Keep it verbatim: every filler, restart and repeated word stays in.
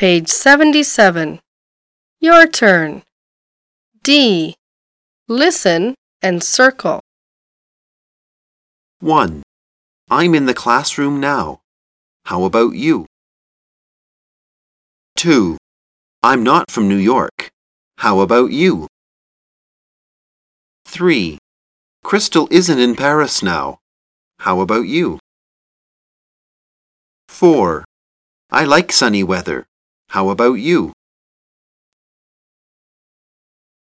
Page seventy-seven. Your turn. D. Listen and circle. one. I'm in the classroom now. How about you? two. I'm not from New York. How about you? three. Crystal isn't in Paris now. How about you? four. I like sunny weather. How about you?